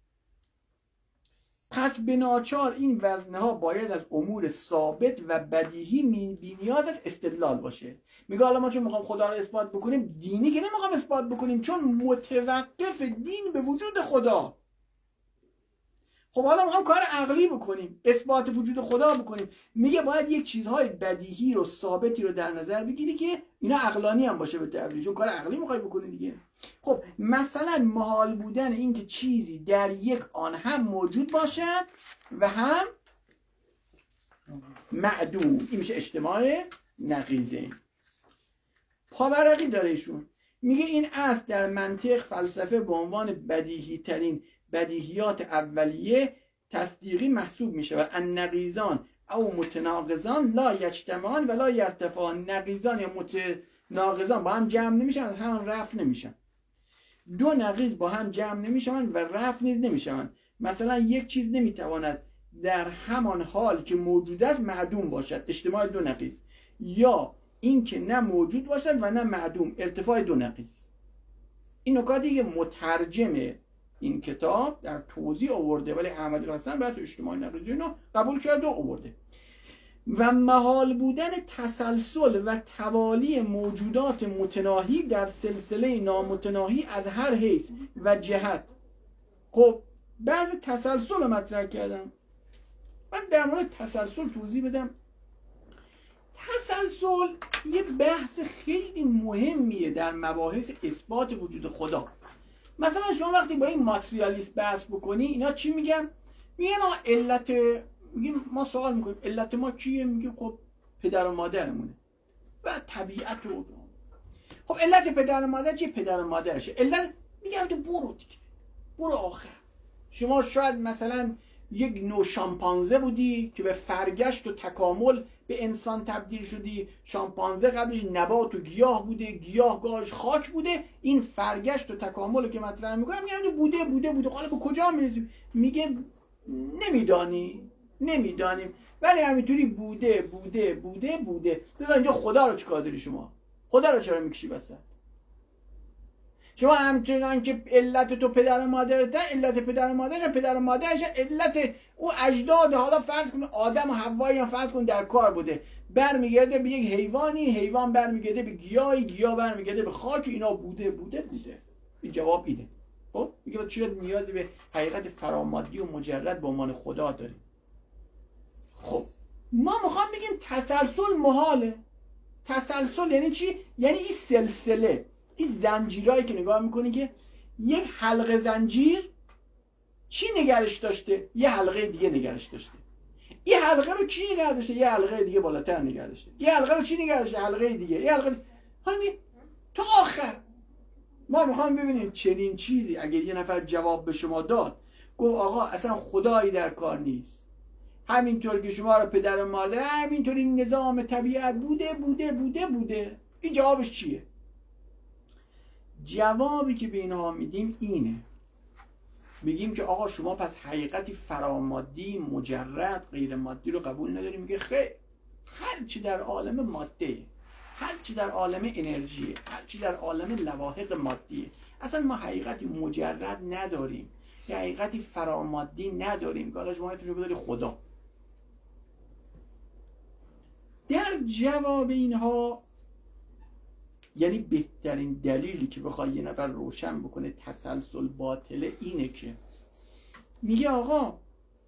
پس به ناچار این وزنه ها باید از امور ثابت و بدیهی بی‌نیاز از استدلال باشه. میگه حالا ما چون میخوام خدا رو اثبات بکنیم دینی که نمیخوام اثبات بکنیم، چون متوقف دین به وجود خدا. خب حالا میخوام کار عقلی بکنیم، اثبات وجود خدا بکنیم. میگه باید یک چیزهای بدیهی رو ثابتی رو در نظر بگیری که اینا عقلانی هم باشه به تعبیر، چون کار عقلی میخوای بکنی دیگه. خب مثلا محال بودن این که چیزی در یک آن هم موجود باشد و هم معدوم، این میشه اجتماع نقیضه. پاورقی داره ایشون. میگه این اصل در منطق فلسفه به عنوان بدیهی ترین بدیهیات اولیه تصدیقی محسوب میشه و النقیضان او متناقضان لا یجتمعان ولا یرتفعان. نقیضان یا متناقضان با هم جمع نمیشن، هم رفع نمیشن. دو نقیض با هم جمع نمیشن و رفع نیز نمیشن. مثلا یک چیز نمیتواند در همان حال که موجود است معدوم باشد، اجتماع دو نقیض، یا این که نه موجود باشد و نه معدوم، ارتفاع دو نقیض. این نکاتی که مترجم این کتاب در توضیح آورده، ولی احمدی حسن بعد اجتماع نقیضی اینو قبول کرده و آورده. و محال بودن تسلسل و توالی موجودات متناهی در سلسله نامتناهی از هر حیث و جهت. خب بعض تسلسل رو مطرح کردم. من در مورد تسلسل توضیح بدم. تسلسل یه بحث خیلی مهمیه در مباحث اثبات وجود خدا. مثلا شما وقتی با این ماتریالیست بحث بکنی، اینا چی میگن؟ میگن علت، میگیم ما سوال میکنیم علت ما چیه؟ میگیم خب پدر و مادرمونه و طبیعت رو. خب علت پدر و مادر چیه؟ پدر و مادرشه. علت میگم تو برو دیگه، برو آخر. شما شاید مثلا یک نوع شامپانزه بودی که به فرگشت و تکامل به انسان تبدیل شدی، شامپانزه قبلش نبات و گیاه بوده، گیاه گاهش خاک بوده، این فرگشت و تکامل که مطرح میکنم میگم بوده حالا به کجا میرسیم؟ میگه نمیدانیم ولی همینطوری بوده. بذار اینجا خدا رو چیکار داری شما؟ خدا رو چرا میکشی وسط؟ شما همچنان که علت تو پدر و مادرته، علت پدر و مادرش علت او اجداد، حالا فرض کن آدم و حوایی هم فرض کن در کار بوده، برمیگرده به یک حیوان برمیگرده به گیاه برمیگرده به خاک، اینا بوده. این جواب اینه. خب میگه چرا نیازی به حقیقت فرامادی و مجرد به عنوان خدا داریم؟ خب ما میخوام بگیم تسلسل محاله. تسلسل یعنی چی؟ یعنی این سلسله، این زنجیرهایی که نگاه میکنی که یک حلقه زنجیر چی نگرش داشته؟ یه حلقه دیگه نگرش داشته. این حلقه رو کی نگه داشته؟ یه حلقه دیگه بالاتر نگه داشته. یه حلقه رو چی نگه داشته؟ حلقه دیگه. یه حلقه همین تا آخر. ما میخوام ببینیم چنین چیزی اگه یه نفر جواب به شما داد، گفت آقا اصلا خدایی در کار نیست، همینطور که شما رو پدر و مادر همینطور این نظام طبیعت بوده، این جوابش چیه؟ جوابی که به اینها میدیم اینه، میگیم که آقا شما پس حقیقتی فرامادی مجرد غیر مادی رو قبول نداری؟ میگه خیر، هر چی در عالم ماده، هر چی در عالم انرژی، هر چی در عالم لواحق مادی، اصلا ما حقیقتی مجرد نداریم، یه حقیقتی فرامادی نداریم که حالا شما میتونید بذاری خدا. در جواب اینها، یعنی بهترین دلیلی که بخوای یه نفر روشن بکنه تسلسل باطله اینه که میگه آقا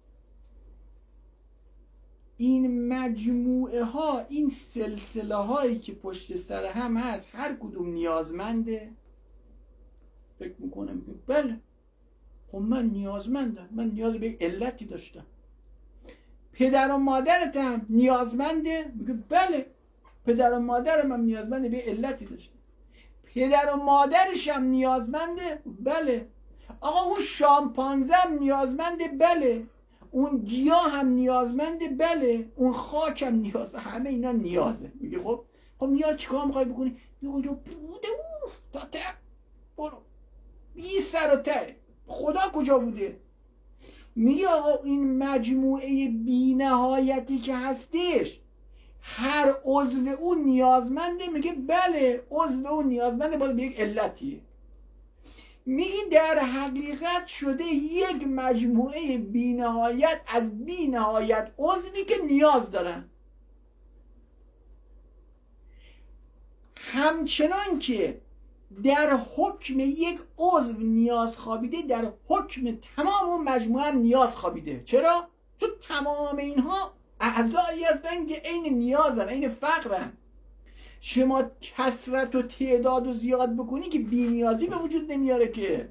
این مجموعه ها، این سلسله هایی که پشت سر هم هست، هر کدوم نیازمنده. فکر میکنه میگه بله، خب من نیازمندم، من نیاز به یک علتی داشتم. پدر و مادرت هم نیازمنده؟ میگه بله، پدر و مادرم هم نیازمنده به علتی داشته. پدر و مادرش هم نیازمنده؟ بله. آقا اون شامپانزه هم نیازمنده؟ بله. اون گیاه هم نیازمنده؟ بله. اون خاک هم نیازمنده، همه اینا نیازه. میگه خب میار چیکار میخوای بکنی؟ میگه بوده تا ته، برو بی سر و ته، خدا کجا بوده؟ میگه آقا این مجموعه بی نهایتی که هستش، هر عضو اون نیازمنده؟ میگه بله، عضو اون نیازمنده، باید به یک علتیه. میگه در حقیقت شده یک مجموعه بی نهایت از بی نهایت عضوی که نیاز دارن. همچنان که در حکم یک عضو نیاز خوابیده، در حکم تمام اون مجموعه هم نیاز خوابیده. چرا؟ چون تمام اینها اعضایی هستن که عین نیازن، عین فقرن. شما کثرت و تعداد و زیاد بکنی که بی نیازی به وجود نمیاره که.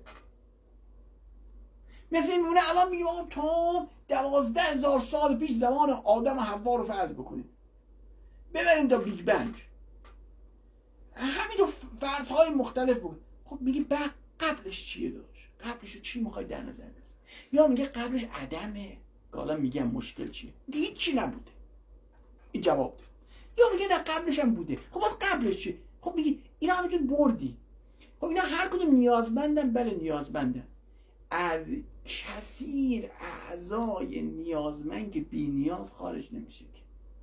مثل این میمونه الان میگیم آقا تا 12,000 سال پیش زمان آدم و حوا رو فرض بکنیم، ببریم تا بیگ بنگ، همین تو فرض‌های مختلف بکنیم. خب میگی قبلش چیه داشت؟ قبلش رو چی میخوای در نظر بگیری؟ یا میگه قبلش عدمه، که حالا میگم مشکل چیه؟ میگه هیچی نبوده، این جواب ده. یا میگه نه قبلش هم بوده. خب باز قبلش چیه؟ خب میگی اینا همینطور بردی. خب اینا هر کدوم نیازمندن؟ بله نیازمندن. از کثیر اعضای نیازمند که بی نیاز خارج نمیشه که.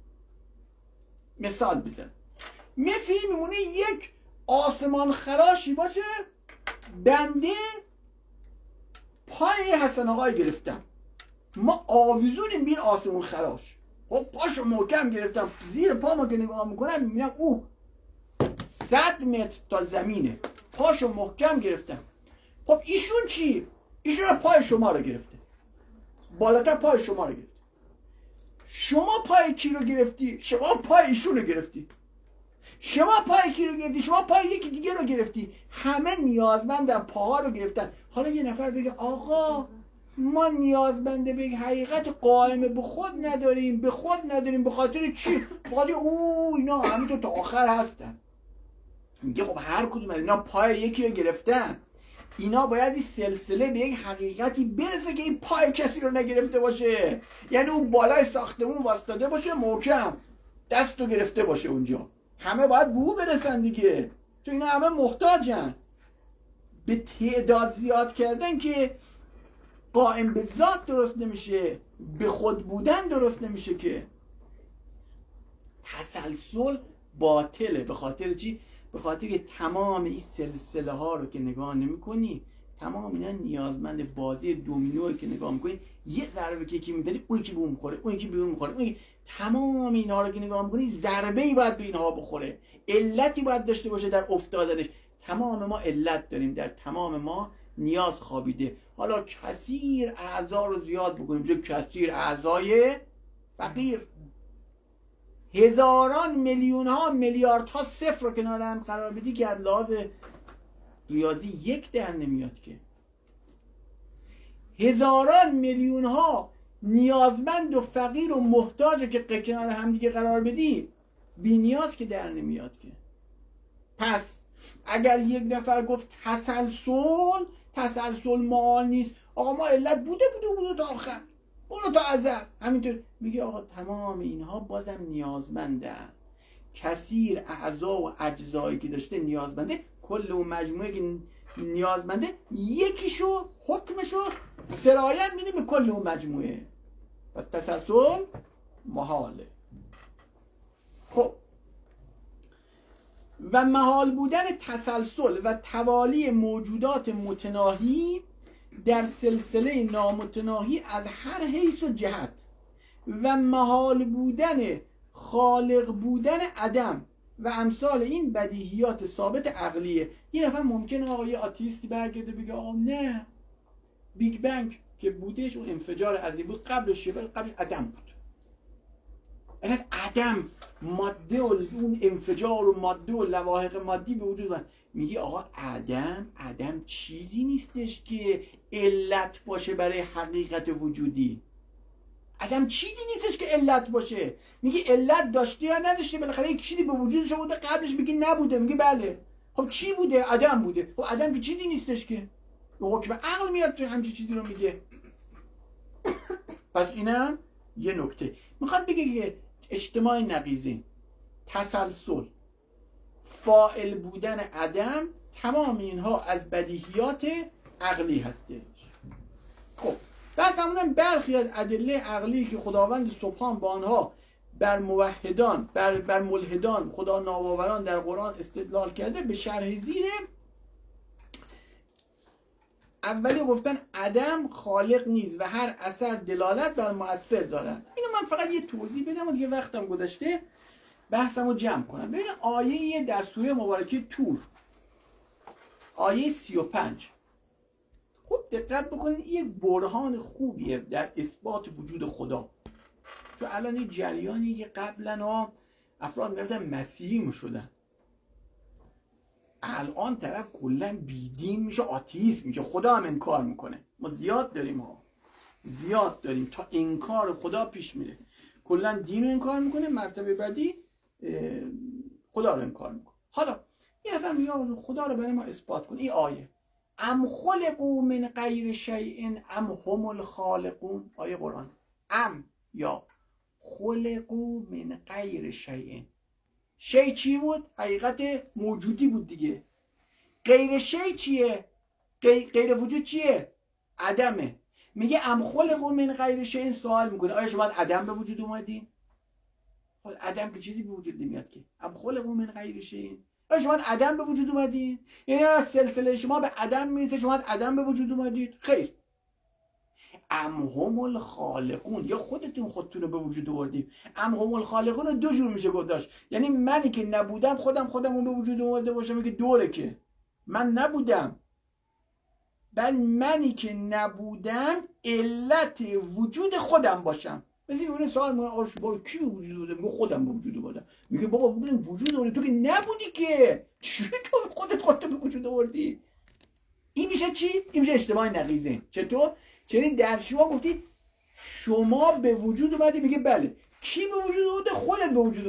مثال بزن، مثل این میمونه یک آسمان خراشی باشه، بنده پای حسن آقای گرفتم، ما آویزونیم بین آسمان خراش، خب پاشو محکم گرفتم، زیر پا ما که نگاه میکنم میبینم او 100 متر تا زمینه، پاشو محکم گرفتم. خب ایشون چی؟ ایشون پای شما رو گرفته، بالاتر پای شما رو گرفته. شما پای کی رو گرفتی؟ شما پای ایشون رو گرفتی. شما پای کی رو گرفتی؟ شما پای یکی دیگه رو گرفتی. همه نیازمندن، پاها رو گرفتن. حالا یه نفر بگه آقا ما نیازمنده به حقیقت قائم به خود نداریم، به خود نداریم، به خاطر چی؟ به خاطر اینا همینطور تا آخر هستن. میگه خب هر کدوم از اینا پای یکی رو گرفتن، اینا باید این سلسله به یک حقیقتی برسه که این پای کسی رو نگرفته باشه، یعنی اون بالای ساختمون واسطاده باشه محکم، دستو گرفته باشه اونجا. همه باید به او برسن دیگه، تو اینا همه محتاجن. به تعداد زیاد کردن که قائم به ذات درست نمیشه، به خود بودن درست نمیشه که. تسلسل باطله. به خاطر چی؟ به خاطر که تمام این سلسله ها رو که نگاه نمی کنی، تمام اینا نیازمند بازی دومینوی که نگاه میکنی، یه ضربه که یکی میزنی اون یکی به اون میخوره، اون یکی به اون میخوره، اون تمام اینا رو که نگاه میکنی ضربه‌ای باید به اینها بخوره، علتی باید داشته باشه در افتادنش. تمام ما علت داریم، در تمام ما نیاز خوابیده. حالا کثیر اعضا رو زیاد بکنیم، چه کثیر اعضای فقیر. هزاران میلیون ها میلیارد ها صفر رو کنار هم قرار بدی که از لحاظ ریاضی یک در نمیاد که. هزاران میلیون ها نیازمند و فقیر و محتاج که کنار هم دیگه قرار بدی، بی نیاز که در نمیاد که. پس اگر یک نفر گفت تسلسل محال نیست، آقا ما علت بوده تا آخر، اونو تا ازل، همینطور میگه آقا تمام اینها بازم نیازمندن. کثیر اعضا و اجزایی که داشته نیازمنده، کل اون مجموعه که نیازمنده یکیشو حکمشو سرایت میده به کل اون مجموعه. پس تسلسل محاله. خب و محال بودن تسلسل و توالی موجودات متناهی در سلسله نامتناهی از هر حیث و جهت، و محال بودن خالق بودن عدم و امثال این بدیهیات ثابت عقلیه. یه نفر ممکنه آقا یه آتیستی برگرده بگه آقا نه، بیگ بنگ که بودش اون انفجار عظیم بود، قبلش عدم بود. الان عدم ماده و اون انفجار و ماده و لواحق مادی به وجود اومد. میگی آقا عدم چیزی نیستش که علت باشه برای حقیقت وجودی. عدم چیزی نیستش که علت باشه. میگی علت داشته یا نداشته، بالاخره یک چیزی به وجود شما بوده، قبلش میگی نبوده، میگی بله. خب چی بوده؟ عدم بوده. خب عدم که چیزی نیستش که. به حکم عقل میاد تو همچین چیزی رو میگه. پس اینم یه نکته. میخواد بگه که اجتماع نقیضین، تسلسل، فاعل بودن عدم، تمام اینها از بدیهیات عقلی هستش. خب بعد همونم برخی از ادله عقلی که خداوند سبحان با آنها بر موحدان، بر ملحدان، خدا ناباوران در قرآن استدلال کرده، به شرح زیر اولی گفتن عدم خالق نیست و هر اثر دلالت بر مؤثر دارد. اینو من فقط یه توضیح بدم و دیگه وقتم گذشته بحثمو جمع کنم. ببین آیه در سوره مبارکه طور، آیه 35، خوب دقت بکنید، این برهان خوبیه در اثبات وجود خدا. چون الان این جریانی که قبلا افراد میرفتن مسیحی میشدن، الان طرف کلا بیدین میشه، آتیست میشه، خدا هم انکار میکنه. ما زیاد داریم تا انکار خدا پیش میره. کلا دین رو انکار میکنه، مرتبه بعدی خدا رو انکار میکنه. حالا یه نفر میگه خدا رو برای ما اثبات کن. این آیه ام خلقوا من غیر شیء ام هم الخالقون، آیه قرآن. ام یا خلقوا من غیر شیء، شی چی بود؟ حقیقت موجودی بود دیگه. غیر شی چیه؟ غیر وجود چیه؟ عدمه. میگه ام خلقوا من غیر شیء، سوال میکنه آیا شما عدم به وجود اومدین؟ عدم که چیزی به وجود نمیاد که. ام خلقوا من غیر شیء، آیا شما عدم به وجود اومدین؟ یعنی از سلسله شما به عدم میرسه، شما عدم به وجود اومدید؟ خیر. ام هم الخالقون، یا خودتون رو به وجود آوردید. ام هم الخالقون رو دو جور میشه گذاشت، یعنی منی که نبودم خودم به وجود اومده باشم که دوره که من نبودم، بعد منی که نبودم علت وجود خودم باشم. مثل اون سوال من آقا شما کی به وجود اومده؟ میگه خودم به وجود اومدم. میگه بابا ببین وجود اومده، تو که نبودی که، چی تو خودت به وجود آوردی؟ این میشه چی؟ این میشه اجتماع نقیضین. چطور؟ چنین در شما گفتی شما به وجود اومدی، میگه بله. کی به وجود اومده؟ خودت به وجود اومدی.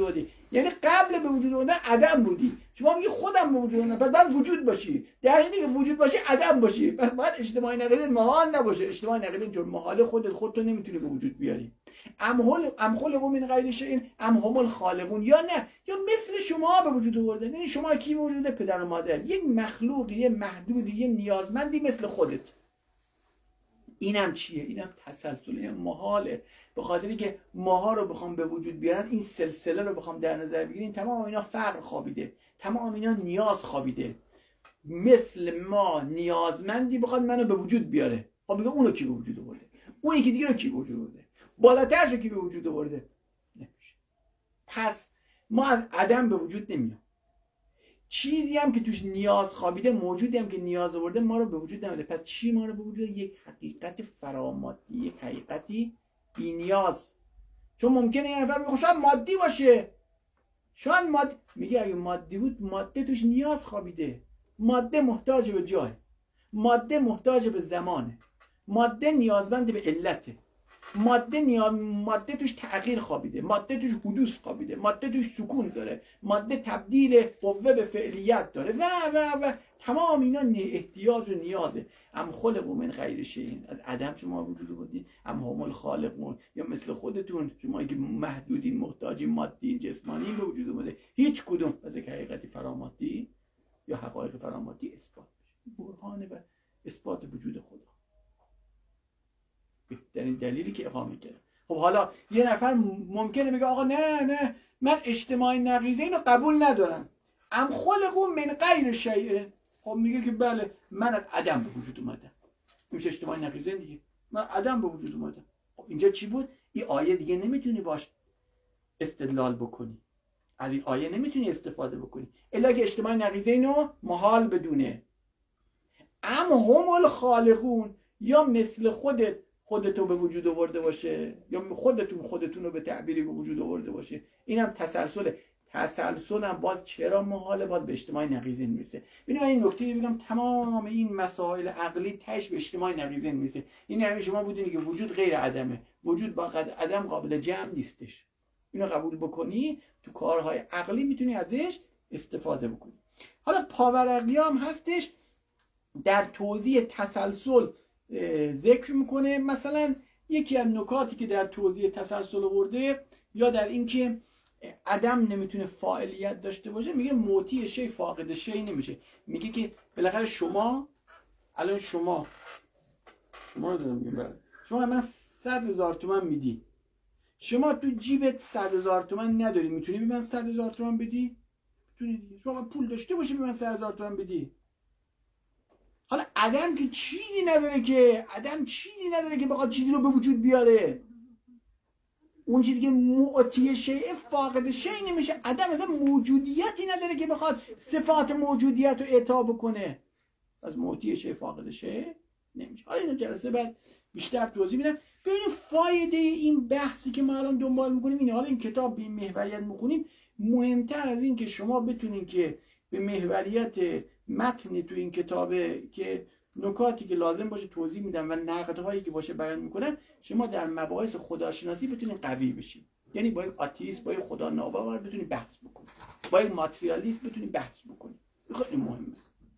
یعنی قبل به وجود اومدن عدم بودی. شما میگی خودم به وجود اومدم، بعد وجود باشی، در حالی که وجود باشی عدم باشی. پس باید اجتماعی نقیضه محال نباشه. اجتماعی نقیضه چون محال خودتو نمیتونی به وجود بیاری. ام خلقوا من غیر شیء ام هم الخالقون، یا نه یا مثل شما به وجود آوردن. یعنی شما کی به وجود؟ پدر و مادر، یک مخلوقی، یه محدودی، یه نیازمندی مثل خودت. اینم چیه؟ اینم تسلسل، این محاله. به خاطری که ماها رو بخوام به وجود بیارن، این سلسله رو بخوام در نظر بگیرین، تمام اینا فقر خوابیده، تمام اینا نیاز خوابیده. مثل ما نیازمندی بخواد منو به وجود بیاره. خب میگه اونو کی به وجود آورده؟ اون یکی دیگه رو کی به وجود آورده؟ بالاترش رو کی به وجود آورده؟ نمیشه. پس ما از عدم به وجود نمیام. چیزی هم که توش نیاز خوابیده، موجودی هم که نیاز آورده، ما رو به وجود نمیده. پس چی ما رو به وجود؟ یک حقیقت فرامادی، یک حقیقتی بی نیاز. چون ممکنه یه نفر بگه شاید مادی باشه، شاید مادی. میگه اگه مادی بود، ماده توش نیاز خوابیده. ماده محتاج به جای، ماده محتاج به زمانه، ماده نیازمند به علته، ماده توش تغییر خوابیده، ماده توش حدوث خوابیده، ماده توش سکون داره، ماده تبدیل قوه به فعلیت داره و تمام اینا احتیاج و نیازه. ام خلقوا من غیر شیء، از عدم شما وجود آوردین. ام هم الخالقون، یا مثل خودتون شما که محدودین، محتاجین، مادی جسمانی به وجود اومده. هیچ کدوم از یک حقیقتی فرامادی یا حقایق فرامادی اثبات بشه. برهان و اثبات وجود خدا بهترین دلیلی که اقامه کرده. خب حالا یه نفر ممکنه بگه آقا نه من اجتماعی نقیضه اینو قبول ندارم، ام خلقوا من غیر شیء. خب میگه که بله من از عدم به وجود اومدم، میشه اجتماعی نقیضه دیگه، من عدم به وجود اومدم. خب اینجا چی بود؟ این آیه دیگه نمیتونی باش استدلال بکنی، از این آیه نمیتونی استفاده بکنی الا که اجتماعی نقیضه اینو محال بدونه. ام هم الخالقون، یا مثل خودتو به وجود آورده باشه، یا خودتون رو به تعبیری به وجود آورده باشه. اینم تسلسله. تسلسل هم باز چرا محاله؟ باز به اجتماعی نقیضه میرسه. ببینید من این نکته بگم، تمام این مسائل عقلی تهش به اجتماعی نقیضه میرسه. این یعنی شما بدونید که وجود غیر عدمه، وجود با عدم قابل جمع نیستش. اینو قبول بکنی، تو کارهای عقلی میتونی ازش استفاده بکنی. حالا پاورقلی هم هستش در توضیح تسلسل ذکر میکنه. مثلا یکی از نکاتی که در توضیح تسلسل آورده، یا در اینکه عدم نمیتونه فاعلیت داشته باشه، میگه موتی شی فاقد شی نمیشه. میگه که بالاخره شما الان شما رو دارم میگم، شما من 100,000 تومان میدی، شما تو جیبت 100,000 تومان نداری، میتونی به من 100,000 تومان بدی؟ میتونی دیگه. شما پول داشته باشی به من 100,000 تومان بدی. حالا عدم که چیزی نداره که بخواد چیزی رو به وجود بیاره. اون چیزی که معطی شیء فاقد شیء نمیشه. عدم اصلا موجودیتی نداره که بخواد صفات موجودیت رو اعطا بکنه. از معطی شیء فاقد شیء نمیشه. حالا اینو جلسه بعد بیشتر توضیح میدم. ببینیم فایده این بحثی که ما الان دنبال میکنیم اینه. حالا این کتاب به این محوریت میخونیم، مهمتر از این که شما بتونین که به محوریت متنی تو این کتابه که نکاتی که لازم باشه توضیح میدم و نقدهایی که باشه بیان میکنم، شما در مباحث خداشناسی بتونید قوی بشید. یعنی با یک آتئیست، با یک خدا ناباور بتونید بحث بکنید، با یک ماتریالیست بتونید بحث بکنید. خیلی مهمه.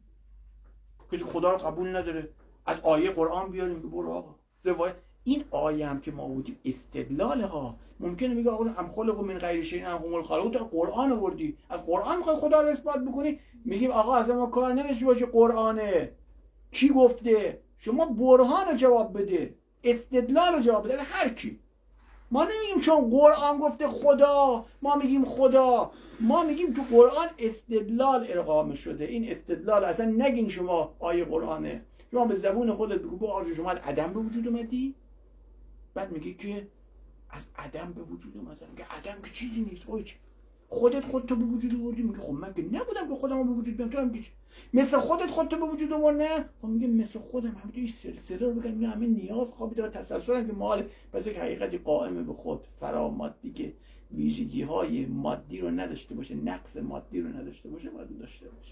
کسی خدا رو قبول نداره، از آیه قرآن بیاریم که برو آقا روایت. این آیه هم که ما بودیم استدلال ها. ممکنه میگه آقا ام خلقوا من غیر شیء ام هم الخالقون، تو قرآن آوردی، از قرآن میخوای خدا رو اثبات بکنی. میگیم آقا اصلا ما کار نمیشه باشه قرآنه، کی گفته؟ شما برهان رو جواب بده، استدلال رو جواب بده. هر کی، ما نمیگیم چون قرآن گفته خدا ما میگیم خدا، ما میگیم تو قرآن استدلال اقامه شده. این استدلال اصلا نگین شما آیه قرآنه، شما به زبون خودت بگو آقا شما از عدم به وجود اومدی، بعد میگی که از عدم به وجود اومدم. میگه عدم که چیزی نیست، خودتو به وجود آوردی. میگه خب من که نبودم که خودمو به وجود بیارم، تو هم که مثل خودتو به وجود آوردی. خب میگه مثل خودم همینطوری این سلسله رو بگم، میگه همه نیاز خوابیده و تسلسل که مال پس یک حقیقتی قائم به خود فرامادی که ویژگی های مادی رو نداشته باشه، نقص مادی رو نداشته باشه، باید داشته باشه.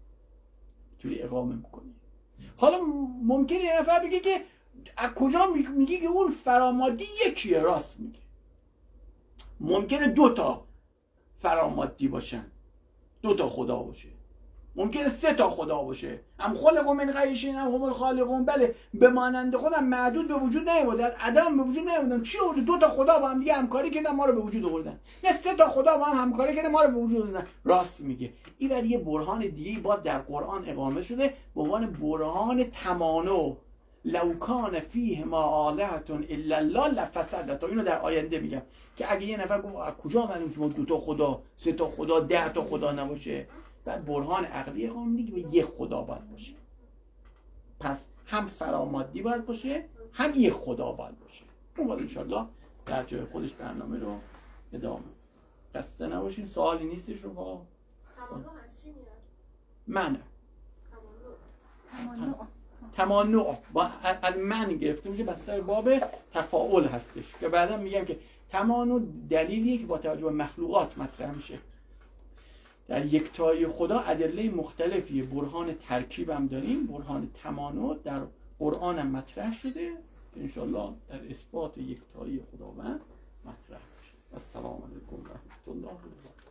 توی اقامه میکنی. حالا ممکنه یه نفر بگه که از کجا میگی که اون فرامادی یکیه؟ راست میگه. ممکنه 2 تا فرامادی باشن، 2 تا خدا باشه، ممکنه 3 تا خدا باشه، هم خلق من غیر شیء هم هم الخالقون. بله به مانند خودم معدود به وجود نیامده، از عدم به وجود نیامدن. چی آورده؟ 2 تا خدا با هم دیگه همکاری کردن ما رو به وجود آوردن، نه 3 تا خدا با هم همکاری کردن ما رو به وجود آوردن. راست میگه. این بعد یه برهان دیگه با در قرآن اقامه شده به عنوان برهان تمانع. لو کان فیه ما آلهة الا الله لفسدتا. اینو در آینده میگم که اگه یه نفر گفت از کجا معلومه که ما 2 تا خدا، 3 تا خدا، 10 تا خدا نباشه، بعد برهان عقلی اقامه میگه که 1 خدا باید باشه. پس هم فرامادی باید باشه، هم 1 خدا باید باشه. اون باید انشالله در جای خودش برنامه رو ادامه. خسته نباشین. سوالی نیستش رو با تمانع از چی میاد؟ منع. تمانع با از من گرفته میشه، بستر باب تفاعل هستش که بعدا میگم که تمانع دلیلیه که با توجه به مخلوقات مطرح میشه. در یکتایی خدا ادله مختلفی، برهان ترکیب هم داریم، برهان تمانع در قرآن هم مطرح شده که انشالله در اثبات یکتایی خداوند مطرح میشه. السلام علیکم و رحمت الله و برکاته.